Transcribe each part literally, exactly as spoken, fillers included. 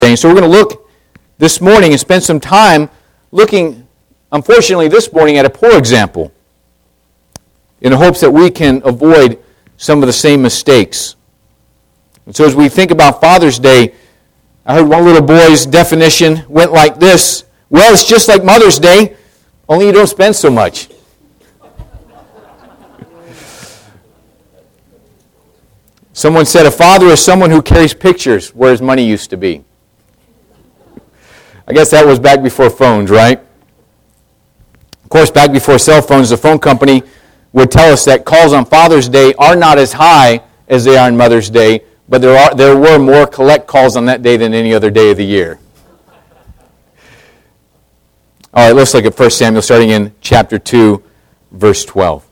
And so we're going to look this morning and spend some time looking, unfortunately this morning, at a poor example in the hopes that we can avoid some of the same mistakes. And so as we think about Father's Day, I heard one little boy's definition went like this: well, it's just like Mother's Day, only you don't spend so much. Someone said a father is someone who carries pictures where his money used to be. I guess that was back before phones, right? Of course, back before cell phones, the phone company would tell us that calls on Father's Day are not as high as they are on Mother's Day, but there are there were more collect calls on that day than any other day of the year. All right, let's look at First Samuel, starting in chapter two, verse twelve.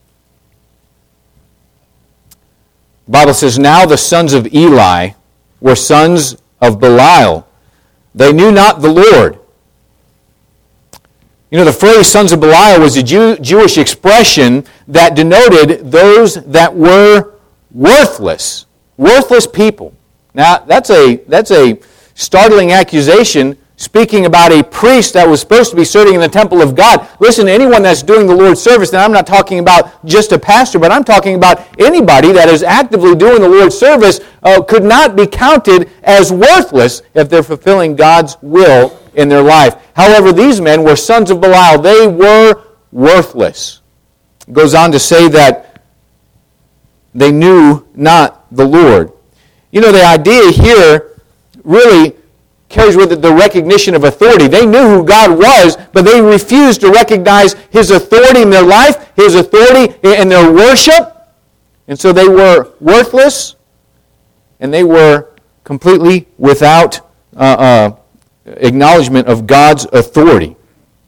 The Bible says, now the sons of Eli were sons of Belial. They knew not the Lord. You know, the phrase sons of Belial was a Jew, Jewish expression that denoted those that were worthless. Worthless people. Now, that's a, that's a startling accusation, speaking about a priest that was supposed to be serving in the temple of God. Listen, to anyone that's doing the Lord's service, and I'm not talking about just a pastor, but I'm talking about anybody that is actively doing the Lord's service, uh, could not be counted as worthless if they're fulfilling God's will in their life. However, these men were sons of Belial. They were worthless. It goes on to say that they knew not the Lord. You know, the idea here really carries with it the recognition of authority. They knew who God was, but they refused to recognize His authority in their life, His authority in their worship. And so they were worthless, and they were completely without uh, uh, acknowledgement of God's authority.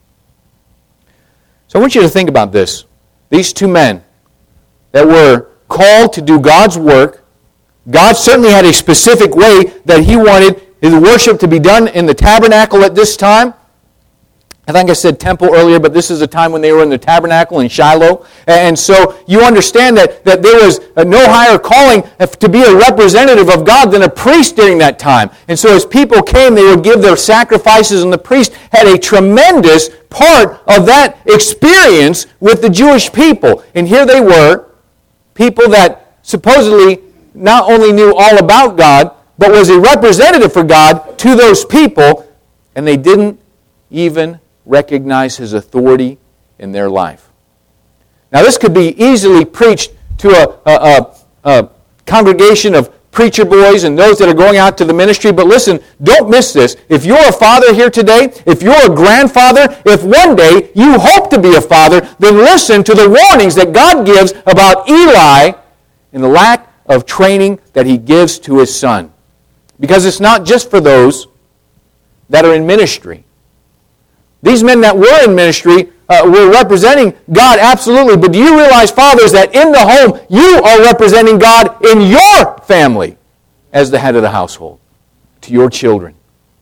So I want you to think about this. These two men that were called to do God's work, God certainly had a specific way that He wanted His worship to be done in the tabernacle at this time. I think I said temple earlier, but this is a time when they were in the tabernacle in Shiloh. And so you understand that, that there was no higher calling to be a representative of God than a priest during that time. And so as people came, they would give their sacrifices, and the priest had a tremendous part of that experience with the Jewish people. And here they were, people that supposedly not only knew all about God, but was a representative for God to those people, and they didn't even recognize His authority in their life. Now, this could be easily preached to a, a, a, a congregation of preacher boys and those that are going out to the ministry, but listen, don't miss this. If you're a father here today, if you're a grandfather, if one day you hope to be a father, then listen to the warnings that God gives about Eli and the lack of training that he gives to his son. Because it's not just for those that are in ministry. These men that were in ministry uh, were representing God, absolutely. But do you realize, fathers, that in the home, you are representing God in your family as the head of the household, to your children.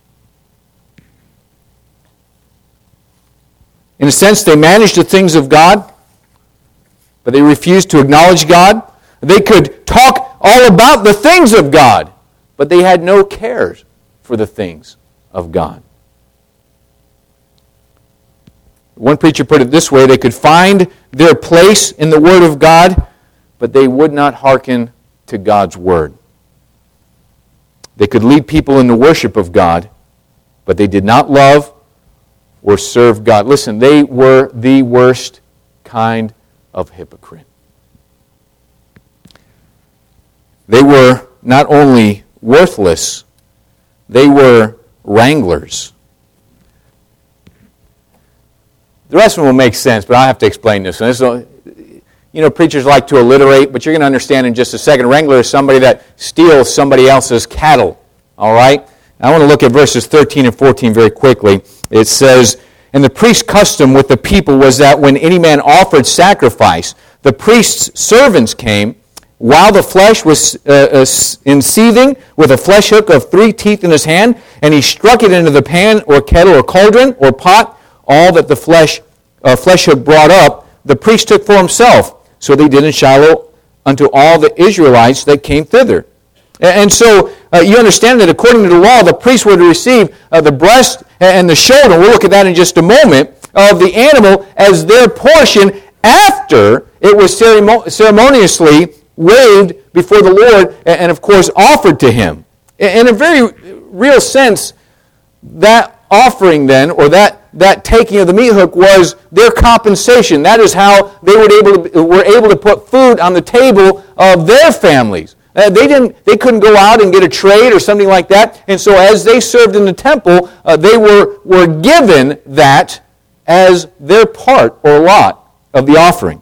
In a sense, they managed the things of God, but they refused to acknowledge God. They could talk all about the things of God, but they had no cares for the things of God. One preacher put it this way: they could find their place in the Word of God, but they would not hearken to God's Word. They could lead people in the worship of God, but they did not love or serve God. Listen, they were the worst kind of hypocrite. They were not only worthless, they were wranglers. The rest of them will make sense, but I'll have to explain this. And this is, you know, preachers like to alliterate, but you're going to understand in just a second. Wrangler is somebody that steals somebody else's cattle. All right? I want to look at verses thirteen and fourteen very quickly. It says, "And the priest's custom with the people was that when any man offered sacrifice, the priest's servants came, while the flesh was uh, uh, in seething, with a flesh hook of three teeth in his hand, and he struck it into the pan or kettle or cauldron or pot. All that the flesh uh, flesh hook brought up, the priest took for himself. So they did in Shiloh unto all the Israelites that came thither." And so uh, you understand that according to the law, the priest were to receive uh, the breast and the shoulder, we'll look at that in just a moment, of the animal as their portion after it was ceremon- ceremoniously waved before the Lord and, and, of course, offered to Him. In a very real sense, that offering then, or that, that taking of the meat hook was their compensation. That is how they were able to, were able to put food on the table of their families. Uh, they didn't. They couldn't go out and get a trade or something like that. And so as they served in the temple, uh, they were, were given that as their part or lot of the offering.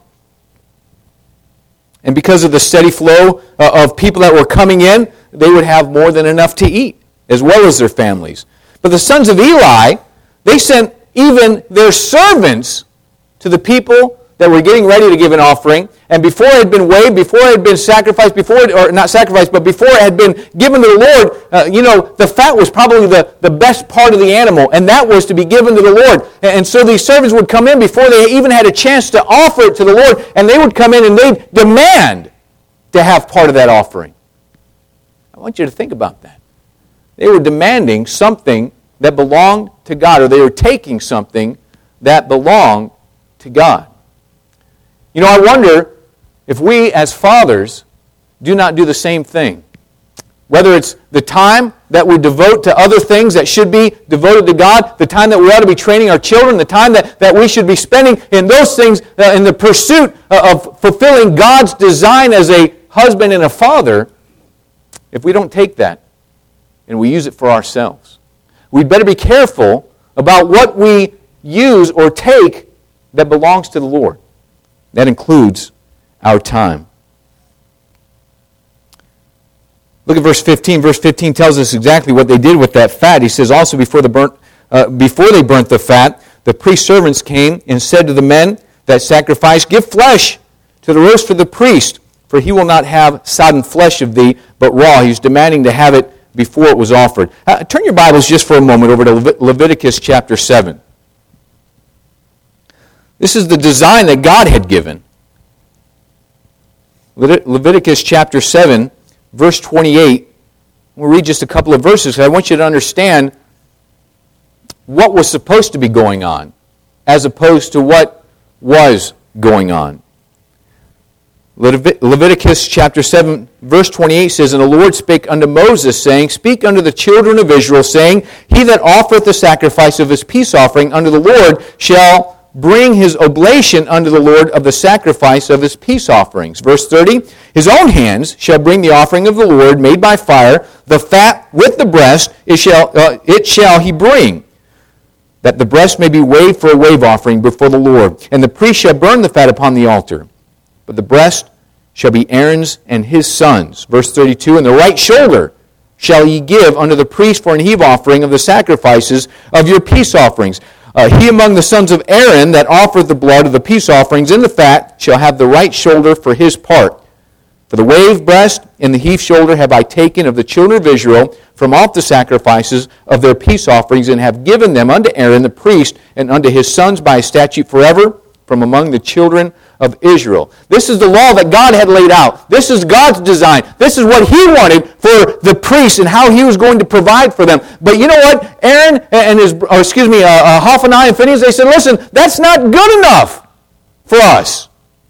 And because of the steady flow uh, of people that were coming in, they would have more than enough to eat, as well as their families. But the sons of Eli, they sent even their servants to the people that were getting ready to give an offering, and before it had been waved, before it had been sacrificed, before it, or not sacrificed, but before it had been given to the Lord, uh, you know, the fat was probably the, the best part of the animal, and that was to be given to the Lord. And so these servants would come in before they even had a chance to offer it to the Lord, and they would come in and they'd demand to have part of that offering. I want you to think about that. They were demanding something that belonged to God, or they were taking something that belonged to God. You know, I wonder if we as fathers do not do the same thing. Whether it's the time that we devote to other things that should be devoted to God, the time that we ought to be training our children, the time that, that we should be spending in those things, uh, in the pursuit of fulfilling God's design as a husband and a father, if we don't take that and we use it for ourselves. We'd better be careful about what we use or take that belongs to the Lord. That includes our time. Look at verse fifteen. Verse fifteen tells us exactly what they did with that fat. He says, also before the burnt, uh, before they burnt the fat, the priest servants came and said to the men that sacrificed, give flesh to the roast for the priest, for he will not have sodden flesh of thee, but raw. He's demanding to have it before it was offered. Uh, turn your Bibles just for a moment over to Levit- Leviticus chapter seven. This is the design that God had given. Leviticus chapter seven, verse twenty-eight. We'll read just a couple of verses. I want you to understand what was supposed to be going on as opposed to what was going on. Levit- Leviticus chapter seven, verse twenty-eight says, And the Lord spake unto Moses, saying, Speak unto the children of Israel, saying, He that offereth the sacrifice of his peace offering unto the Lord shall bring his oblation unto the Lord of the sacrifice of his peace offerings. Verse thirty, His own hands shall bring the offering of the Lord made by fire, the fat with the breast, it shall, uh, it shall he bring, that the breast may be waved for a wave offering before the Lord. And the priest shall burn the fat upon the altar. But the breast shall be Aaron's and his sons. Verse thirty-two, And the right shoulder shall ye give unto the priest for an heave offering of the sacrifices of your peace offerings. Uh, he among the sons of Aaron that offered the blood of the peace offerings in the fat shall have the right shoulder for his part. For the wave breast and the heave shoulder have I taken of the children of Israel from off the sacrifices of their peace offerings, and have given them unto Aaron the priest and unto his sons by a statute forever from among the children of Israel. This is the law that God had laid out. This is God's design. This is what He wanted for the priests and how He was going to provide for them. But you know what? Aaron and his, or excuse me, uh, uh, Hophani and Phinehas, they said, listen, that's not good enough for us.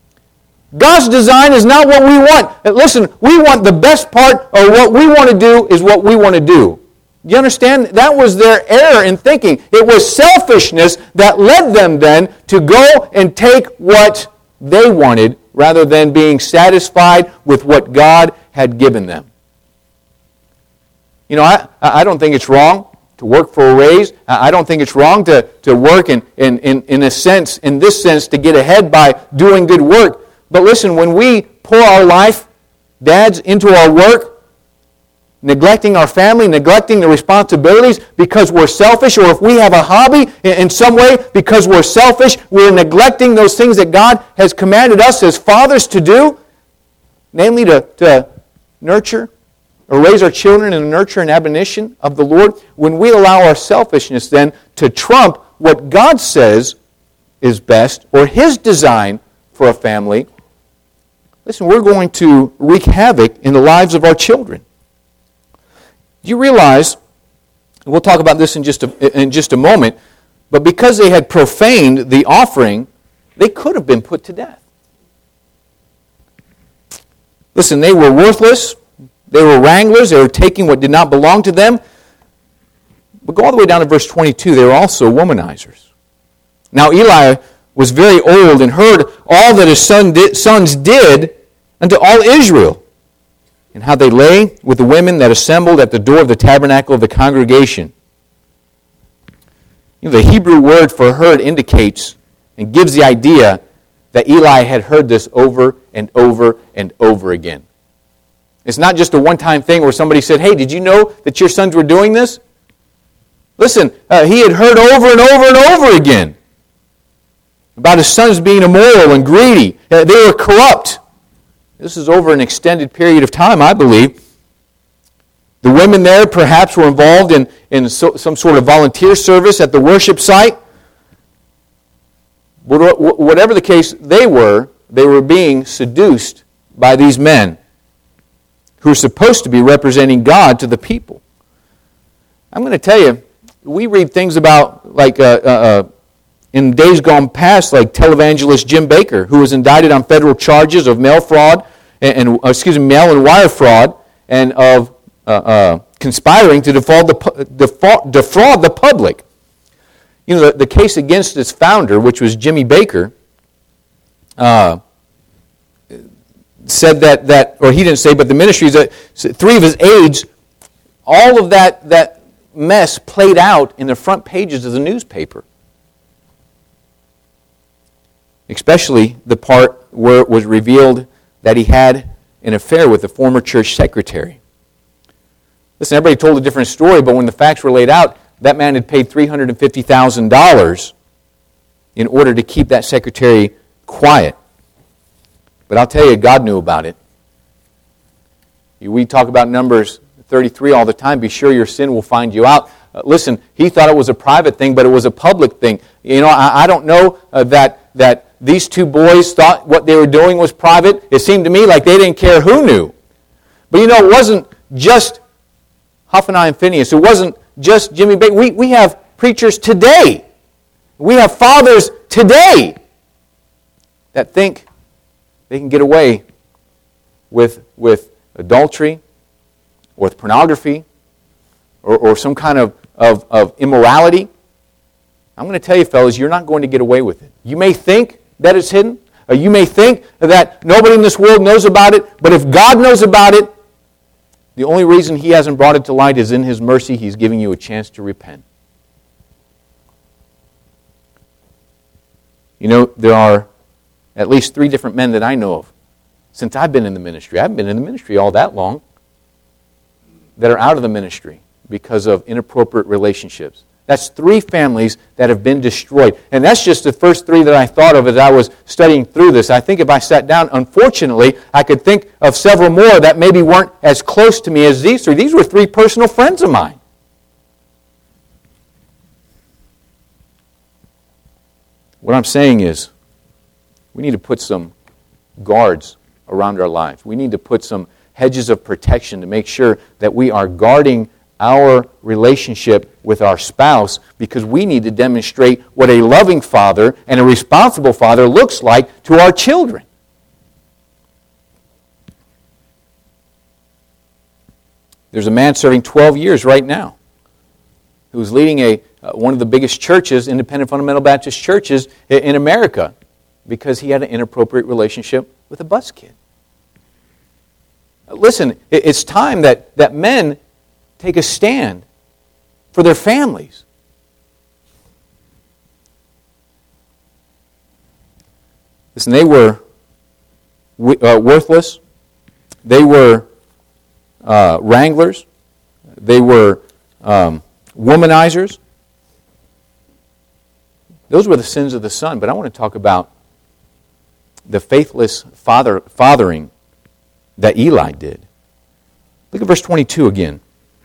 God's design is not what we want. Listen, we want the best part, or what we want to do is what we want to do. Do you understand? That was their error in thinking. It was selfishness that led them then to go and take what they wanted rather than being satisfied with what God had given them. You know, I, I don't think it's wrong to work for a raise. I don't think it's wrong to, to work in, in, in, in a sense, in this sense, to get ahead by doing good work. But listen, when we pour our life, dads, into our work, neglecting our family, neglecting the responsibilities because we're selfish, or if we have a hobby in some way because we're selfish, we're neglecting those things that God has commanded us as fathers to do, namely to, to nurture or raise our children in the nurture and admonition of the Lord. When we allow our selfishness then to trump what God says is best, or His design for a family, listen, we're going to wreak havoc in the lives of our children. Do you realize, we'll talk about this in just a, in just a moment, but because they had profaned the offering, they could have been put to death. Listen, they were worthless. They were wranglers. They were taking what did not belong to them. But go all the way down to verse twenty-two. They were also womanizers. Now Eli was very old and heard all that his son did, sons did unto all Israel, and how they lay with the women that assembled at the door of the tabernacle of the congregation. You know, the Hebrew word for heard indicates and gives the idea that Eli had heard this over and over and over again. It's not just a one-time thing where somebody said, hey, did you know that your sons were doing this? Listen, uh, he had heard over and over and over again about his sons being immoral and greedy. Uh, they were corrupt. This is over an extended period of time, I believe. The women there perhaps were involved in, in so, some sort of volunteer service at the worship site. Whatever the case they were, they were being seduced by these men who are supposed to be representing God to the people. I'm going to tell you, we read things about, like uh, uh, uh, in days gone past, like televangelist Jim Bakker, who was indicted on federal charges of mail fraud, and, and uh, excuse me, mail and wire fraud, and of uh, uh, conspiring to defraud the, defraud, defraud the public. You know, the, the case against its founder, which was Jimmy Bakker, uh, said that, that, or he didn't say, but the ministries, that three of his aides, all of that, that mess played out in the front pages of the newspaper. Especially the part where it was revealed that he had an affair with a former church secretary. Listen, everybody told a different story, but when the facts were laid out, that man had paid three hundred fifty thousand dollars in order to keep that secretary quiet. But I'll tell you, God knew about it. We talk about Numbers thirty-three all the time. Be sure your sin will find you out. Uh, listen, he thought it was a private thing, but it was a public thing. You know, I, I don't know uh, that, that these two boys thought what they were doing was private. It seemed to me like they didn't care who knew. But you know, it wasn't just Hophni and Phinehas. It wasn't just Jimmy Bakker. We, we have preachers today. We have fathers today that think they can get away with, with adultery or with pornography or, or some kind of, of, of immorality. I'm going to tell you, fellas, you're not going to get away with it. You may think that it's hidden. Or you may think that nobody in this world knows about it. But if God knows about it, the only reason He hasn't brought it to light is in His mercy. He's giving you a chance to repent. You know, there are at least three different men that I know of since I've been in the ministry. I haven't been in the ministry all that long. That are out of the ministry because of inappropriate relationships. That's three families that have been destroyed. And that's just the first three that I thought of as I was studying through this. I think if I sat down, unfortunately, I could think of several more that maybe weren't as close to me as these three. These were three personal friends of mine. What I'm saying is, we need to put some guards around our lives. We need to put some hedges of protection to make sure that we are guarding our relationship with our spouse, because we need to demonstrate what a loving father and a responsible father looks like to our children. There's a man serving twelve years right now who's leading a uh, one of the biggest churches, independent fundamental Baptist churches in America, because he had an inappropriate relationship with a bus kid. Listen, it's time that, that men take a stand for their families. Listen, they were uh, worthless. They were uh, wranglers. They were um, womanizers. Those were the sins of the son. But I want to talk about the faithless father, fathering that Eli did. Look at verse twenty-two again.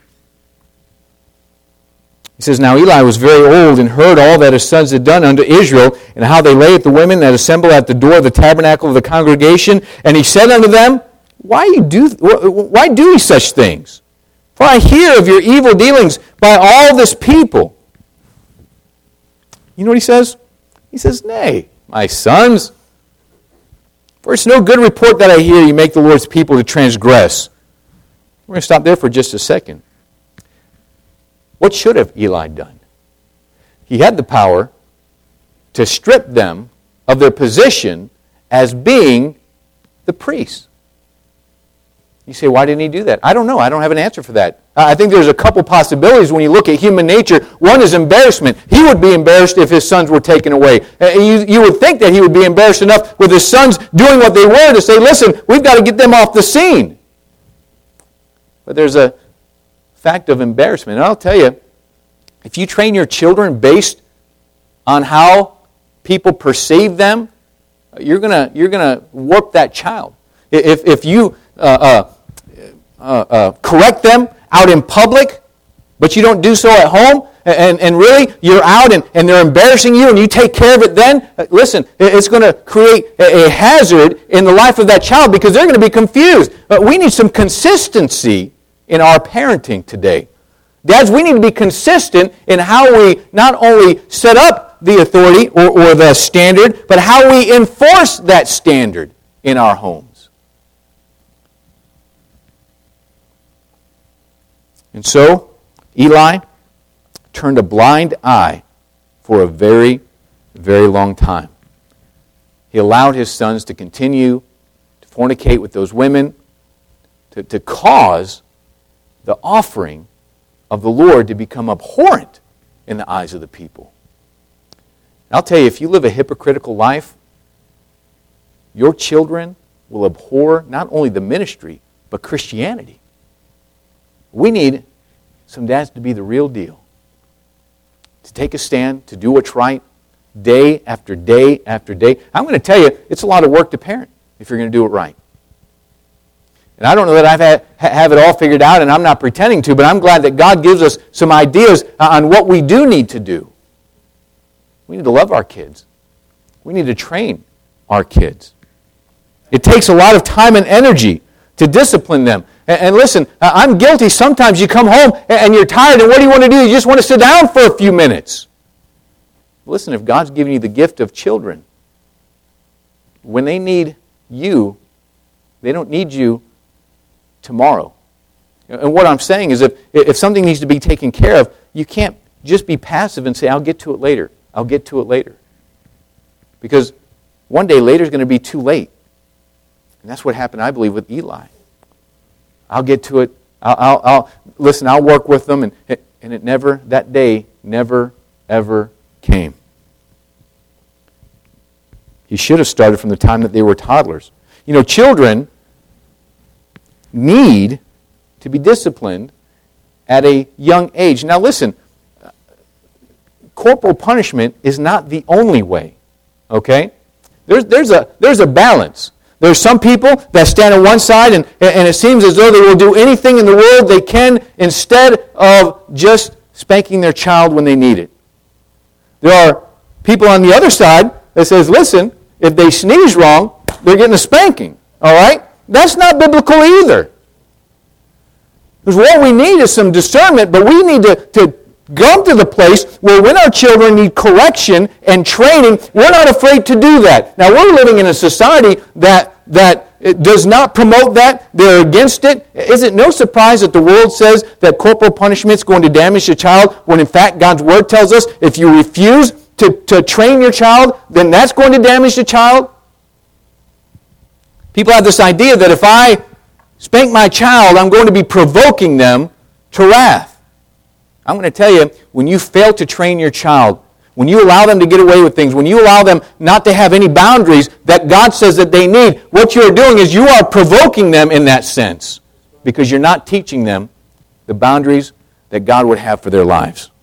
He says, Now Eli was very old and heard all that his sons had done unto Israel, and how they lay at the women that assemble at the door of the tabernacle of the congregation. And he said unto them, Why you do why do ye such things? For I hear of your evil dealings by all this people. You know what he says? He says, Nay, my sons, for it's no good report that I hear you make the Lord's people to transgress. We're going to stop there for just a second. What should have Eli done? He had the power to strip them of their position as being the priests. You say, why didn't he do that? I don't know. I don't have an answer for that. I think there's a couple possibilities when you look at human nature. One is embarrassment. He would be embarrassed if his sons were taken away. You, you would think that he would be embarrassed enough with his sons doing what they were to say, listen, we've got to get them off the scene. But there's a fact of embarrassment. And I'll tell you, if you train your children based on how people perceive them, you're gonna you're gonna warp that child. If if you uh, uh, uh, uh, correct them out in public, but you don't do so at home, and, and really you're out and, and they're embarrassing you and you take care of it then, listen, it's going to create a, a hazard in the life of that child because they're going to be confused. But we need some consistency in our parenting today. Dads, we need to be consistent in how we not only set up the authority or, or the standard, but how we enforce that standard in our homes. And so, Eli turned a blind eye for a very, very long time. He allowed his sons to continue to fornicate with those women, to, to cause the offering of the Lord to become abhorrent in the eyes of the people. And I'll tell you, if you live a hypocritical life, your children will abhor not only the ministry, but Christianity. We need some dads to be the real deal. To take a stand, to do what's right, day after day after day. I'm going to tell you, it's a lot of work to parent if you're going to do it right. And I don't know that I have, have it all figured out, and I'm not pretending to, but I'm glad that God gives us some ideas on what we do need to do. We need to love our kids. We need to train our kids. It takes a lot of time and energy to discipline them. And listen, I'm guilty. Sometimes you come home and you're tired, and what do you want to do? You just want to sit down for a few minutes. Listen, if God's given you the gift of children, when they need you, they don't need you tomorrow. And what I'm saying is if, if something needs to be taken care of, you can't just be passive and say, I'll get to it later. I'll get to it later. Because one day later is going to be too late. And that's what happened, I believe, with Eli. I'll get to it. I'll, I'll, I'll listen, I'll work with them. And, and it never, that day never, ever came. He should have started from the time that they were toddlers. You know, children need to be disciplined at a young age. Now listen, corporal punishment is not the only way, okay? There's, there's, a, there's a balance. There's some people that stand on one side and, and it seems as though they will do anything in the world they can instead of just spanking their child when they need it. There are people on the other side that says, listen, if they sneeze wrong, they're getting a spanking, all right? That's not biblical either. Because what we need is some discernment, but we need to, to come to the place where when our children need correction and training, we're not afraid to do that. Now, we're living in a society that that does not promote that. They're against it. Is it no surprise that the world says that corporal punishment is going to damage the child when in fact God's Word tells us if you refuse to, to train your child, then that's going to damage the child? People have this idea that if I spank my child, I'm going to be provoking them to wrath. I'm going to tell you, when you fail to train your child, when you allow them to get away with things, when you allow them not to have any boundaries that God says that they need, what you're doing is you are provoking them in that sense because you're not teaching them the boundaries that God would have for their lives.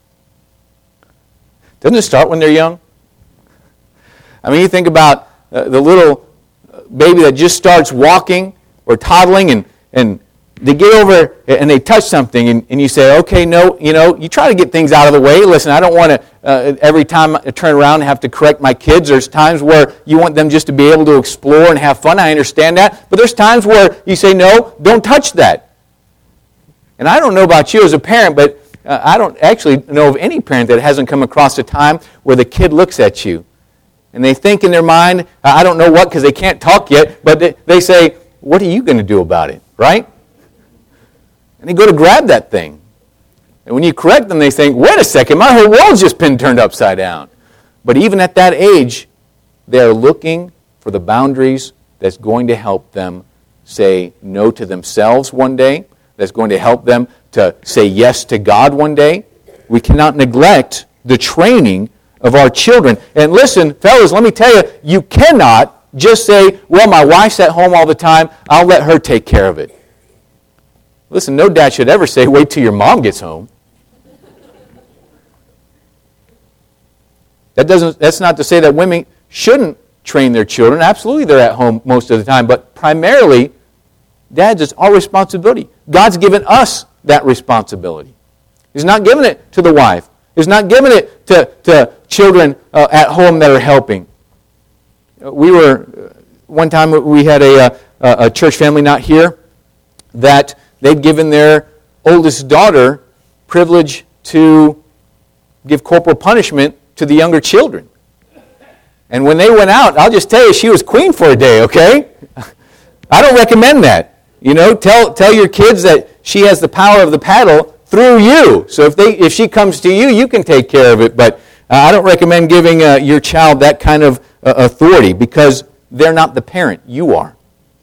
Doesn't it start when they're young? I mean, you think about uh, the little baby that just starts walking or toddling and, and they get over and they touch something and, and you say, okay, no, you know, you try to get things out of the way. Listen, I don't want to, uh, every time I turn around and have to correct my kids. There's times where you want them just to be able to explore and have fun. I understand that. But there's times where you say, no, don't touch that. And I don't know about you as a parent, but uh, I don't actually know of any parent that hasn't come across a time where the kid looks at you and they think in their mind, I don't know what because they can't talk yet, but they, they say, what are you going to do about it, right? And they go to grab that thing. And when you correct them, they think, wait a second, my whole world's just been turned upside down. But even at that age, they're looking for the boundaries that's going to help them say no to themselves one day, that's going to help them to say yes to God one day. We cannot neglect the training of our children. And listen, fellas, let me tell you, you cannot just say, well, my wife's at home all the time, I'll let her take care of it. Listen, no dad should ever say, wait till your mom gets home. That doesn't. That's not to say that women shouldn't train their children. Absolutely, they're at home most of the time. But primarily, dads, it's our responsibility. God's given us that responsibility. He's not giving it to the wife. He's not giving it to, to children uh, at home that are helping. We were, one time we had a, a, a church family, not here, that they'd given their oldest daughter privilege to give corporal punishment to the younger children. And when they went out, I'll just tell you, she was queen for a day, okay? I don't recommend that. You know, tell tell your kids that she has the power of the paddle through you. So if they if she comes to you, you can take care of it. But uh, I don't recommend giving uh, your child that kind of uh, authority because they're not the parent. You are.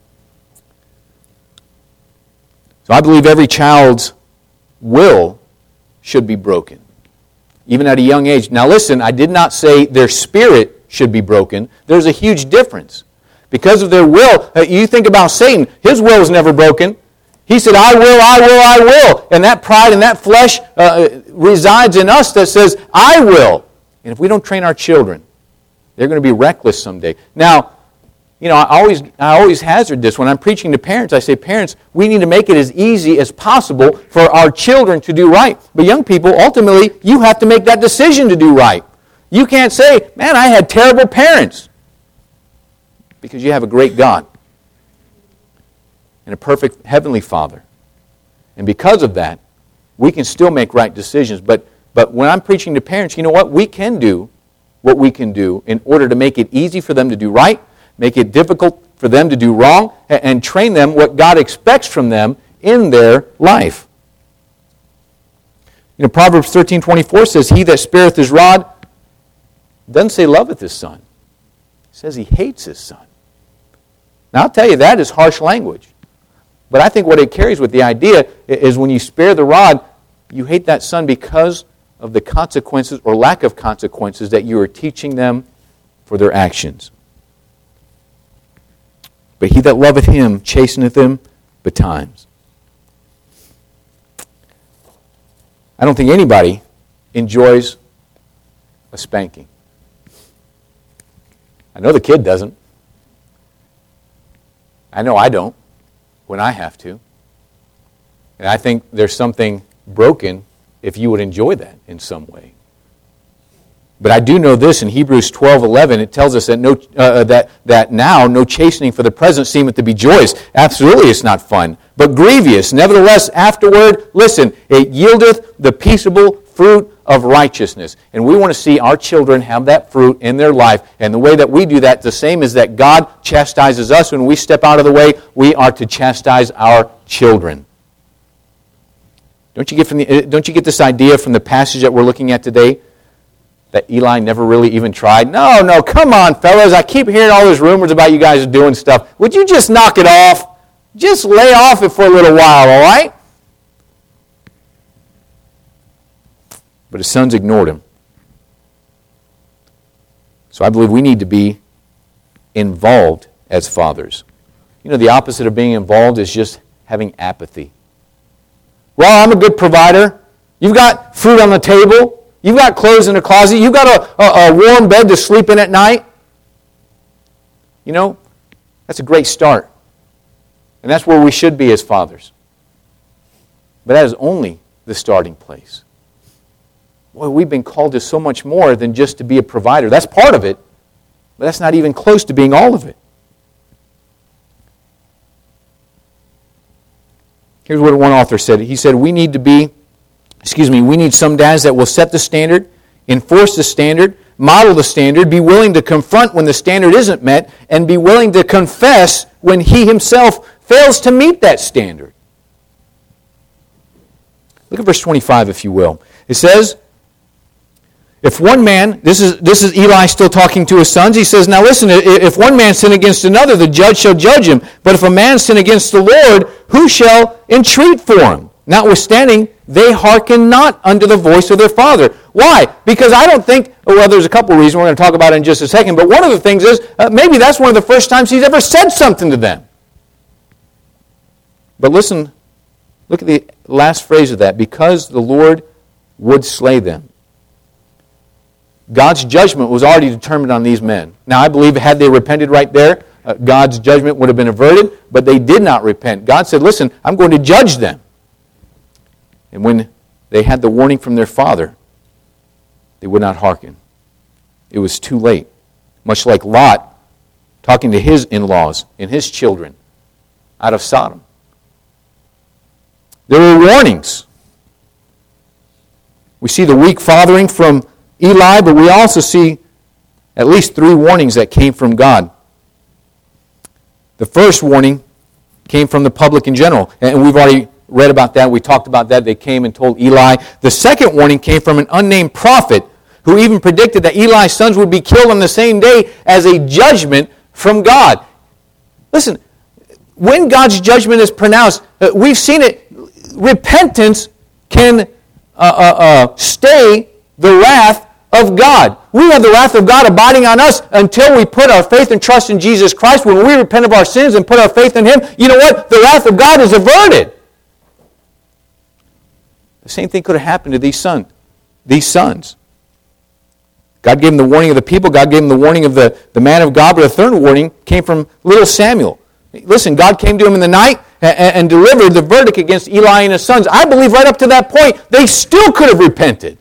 So I believe every child's will should be broken, even at a young age. Now listen, I did not say their spirit should be broken. There's a huge difference. Because of their will, uh, you think about Satan, his will is never broken. He said, I will, I will, I will. And that pride and that flesh uh, resides in us that says, I will. And if we don't train our children, they're going to be reckless someday. Now, you know, I always I always hazard this. When I'm preaching to parents, I say, parents, we need to make it as easy as possible for our children to do right. But young people, ultimately, you have to make that decision to do right. You can't say, man, I had terrible parents. Because you have a great God and a perfect heavenly Father. And because of that, we can still make right decisions. But, but when I'm preaching to parents, you know what? We can do what we can do in order to make it easy for them to do right, make it difficult for them to do wrong, and train them what God expects from them in their life. You know, Proverbs thirteen twenty-four says, he that spareth his rod doesn't say loveth his son. It says he hates his son. Now, I'll tell you, that is harsh language. But I think what it carries with the idea is when you spare the rod, you hate that son because of the consequences or lack of consequences that you are teaching them for their actions. But he that loveth him chasteneth him betimes. I don't think anybody enjoys a spanking. I know the kid doesn't. I know I don't when I have to. And I think there's something broken if you would enjoy that in some way. But I do know this in Hebrews twelve eleven, it tells us that no uh, that that now no chastening for the present seemeth to be joyous. Absolutely it's not fun, but grievous. Nevertheless, afterward, listen, it yieldeth the peaceable fruit of righteousness. And we want to see our children have that fruit in their life. And the way that we do that, the same as that God chastises us when we step out of the way, we are to chastise our children. Don't you get from the, don't you get this idea from the passage that we're looking at today? That Eli never really even tried? No, no, come on, fellas. I keep hearing all these rumors about you guys doing stuff. Would you just knock it off? Just lay off it for a little while, all right? But his sons ignored him. So I believe we need to be involved as fathers. You know, the opposite of being involved is just having apathy. Well, I'm a good provider. You've got food on the table. You've got clothes in the closet. You've got a, a, a warm bed to sleep in at night. You know, that's a great start. And that's where we should be as fathers. But that is only the starting place. Boy, we've been called to so much more than just to be a provider. That's part of it, but that's not even close to being all of it. Here's what one author said. He said, we need to be, excuse me, we need some dads that will set the standard, enforce the standard, model the standard, be willing to confront when the standard isn't met, and be willing to confess when he himself fails to meet that standard. Look at verse twenty-five, if you will. It says, if one man, this is this is Eli still talking to his sons, he says, now listen, if one man sin against another, the judge shall judge him. But if a man sin against the Lord, who shall entreat for him? Notwithstanding, they hearken not unto the voice of their father. Why? Because I don't think, well, there's a couple of reasons we're going to talk about it in just a second, but one of the things is, uh, maybe that's one of the first times he's ever said something to them. But listen, look at the last phrase of that. Because the Lord would slay them. God's judgment was already determined on these men. Now, I believe had they repented right there, uh, God's judgment would have been averted, but they did not repent. God said, listen, I'm going to judge them. And when they had the warning from their father, they would not hearken. It was too late. Much like Lot talking to his in-laws and his children out of Sodom. There were warnings. We see the weak fathering from Eli, but we also see at least three warnings that came from God. The first warning came from the public in general, and we've already read about that. We talked about that. They came and told Eli. The second warning came from an unnamed prophet who even predicted that Eli's sons would be killed on the same day as a judgment from God. Listen, when God's judgment is pronounced, uh, we've seen it. Repentance can uh, uh, uh, stay the wrath of God. We have the wrath of God abiding on us until we put our faith and trust in Jesus Christ. When we repent of our sins and put our faith in Him, you know what? The wrath of God is averted. The same thing could have happened to these sons. These sons. God gave them the warning of the people. God gave them the warning of the, the man of God. But the third warning came from little Samuel. Listen, God came to him in the night and, and delivered the verdict against Eli and his sons. I believe right up to that point, they still could have repented.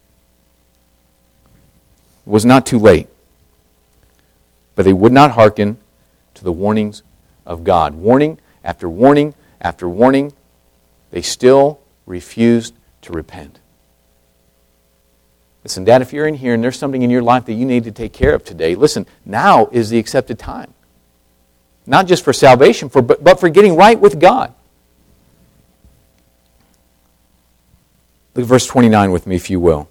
It was not too late. But they would not hearken to the warnings of God. Warning after warning after warning, they still refused to repent. Listen, Dad, if you're in here and there's something in your life that you need to take care of today, listen, now is the accepted time. Not just for salvation, for but, but for getting right with God. Look at verse twenty-nine with me, if you will.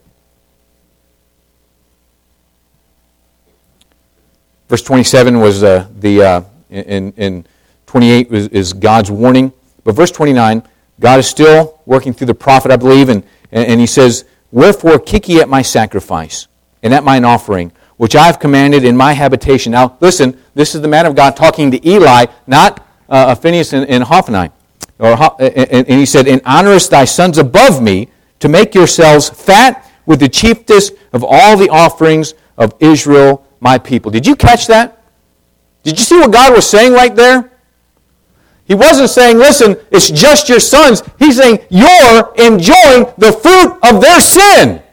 Verse twenty-seven was uh, the, uh, in, in twenty-eight was, is God's warning. But verse twenty-nine, God is still working through the prophet, I believe, and, and he says, wherefore kick ye at my sacrifice, and at mine offering, which I have commanded in my habitation. Now, listen, this is the man of God talking to Eli, not uh, Phinehas and, and Hophni. Or, and, and he said, and honorest thy sons above me, to make yourselves fat with the chiefest of all the offerings of Israel, my people. Did you catch that? Did you see what God was saying right there? He wasn't saying, listen, it's just your sons. He's saying, you're enjoying the fruit of their sin.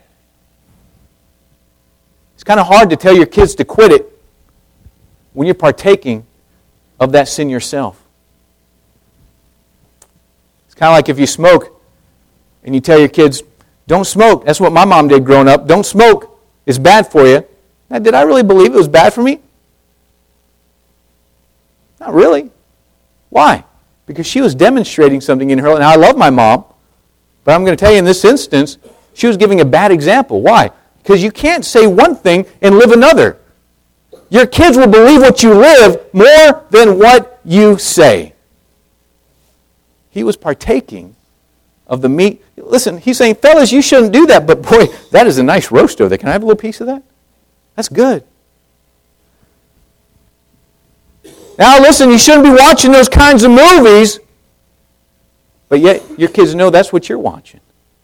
It's kind of hard to tell your kids to quit it when you're partaking of that sin yourself. It's kind of like if you smoke and you tell your kids, don't smoke. That's what my mom did growing up. Don't smoke. It's bad for you. Now, did I really believe it was bad for me? Not really. Why? Because she was demonstrating something in her life. Now, I love my mom, but I'm going to tell you in this instance, she was giving a bad example. Why? Because you can't say one thing and live another. Your kids will believe what you live more than what you say. He was partaking of the meat. Listen, he's saying, fellas, you shouldn't do that, but boy, that is a nice roast over there. Can I have a little piece of that? That's good. Now listen, you shouldn't be watching those kinds of movies, but yet your kids know that's what you're watching.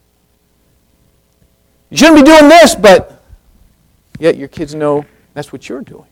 You shouldn't be doing this, but yet your kids know that's what you're doing.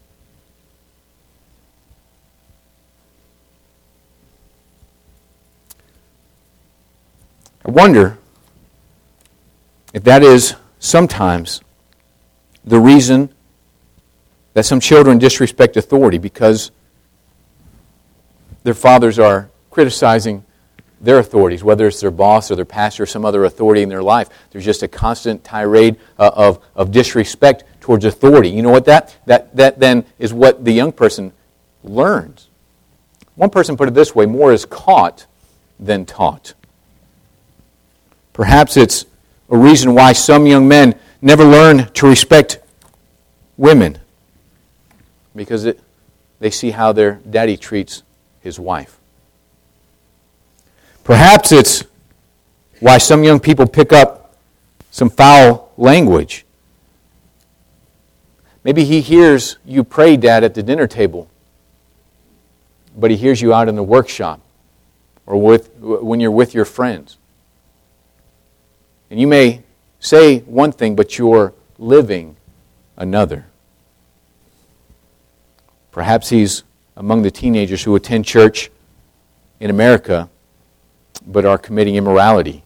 I wonder if that is sometimes the reason that some children disrespect authority, because their fathers are criticizing their authorities, whether it's their boss or their pastor or some other authority in their life. There's just a constant tirade uh, of, of disrespect towards authority. You know what that, that, that then is what the young person learns. One person put it this way, more is caught than taught. Perhaps it's a reason why some young men never learn to respect women, because it, they see how their daddy treats his wife. Perhaps it's why some young people pick up some foul language. Maybe he hears you pray, Dad, at the dinner table, but he hears you out in the workshop or with when you're with your friends. And you may say one thing, but you're living another. Perhaps he's among the teenagers who attend church in America but are committing immorality.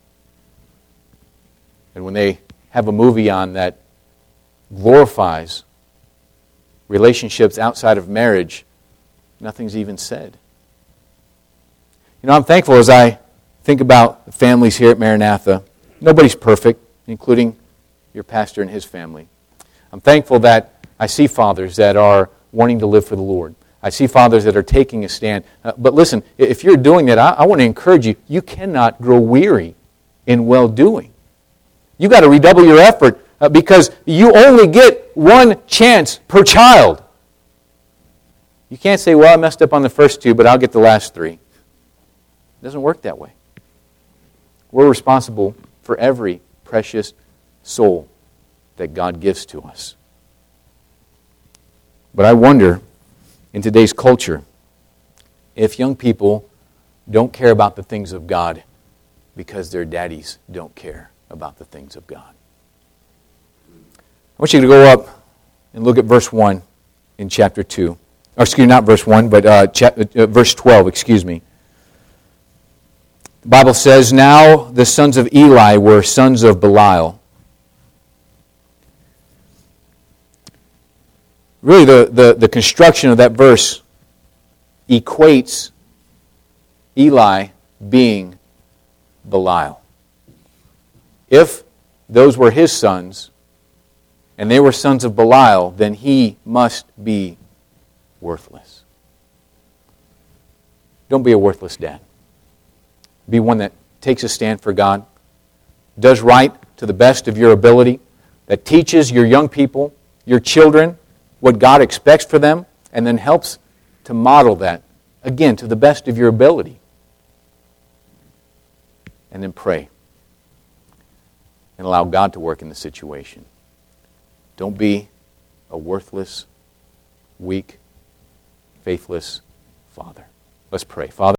And when they have a movie on that glorifies relationships outside of marriage, nothing's even said. You know, I'm thankful as I think about the families here at Maranatha. Nobody's perfect, including your pastor and his family. I'm thankful that I see fathers that are wanting to live for the Lord. I see fathers that are taking a stand. Uh, but listen, if you're doing that, I, I want to encourage you, you cannot grow weary in well-doing. You've got to redouble your effort uh, because you only get one chance per child. You can't say, well, I messed up on the first two, but I'll get the last three. It doesn't work that way. We're responsible for every precious soul that God gives to us. But I wonder, in today's culture, if young people don't care about the things of God because their daddies don't care about the things of God. I want you to go up and look at verse one in chapter two. Or excuse me, not verse one, but uh, chap- uh, verse twelve, excuse me. The Bible says, now the sons of Eli were sons of Belial. Really, the, the, the construction of that verse equates Eli being Belial. If those were his sons, and they were sons of Belial, then he must be worthless. Don't be a worthless dad. Be one that takes a stand for God, does right to the best of your ability, that teaches your young people, your children, what God expects for them, and then helps to model that, again, to the best of your ability. And then pray. And allow God to work in the situation. Don't be a worthless, weak, faithless father. Let's pray. Father,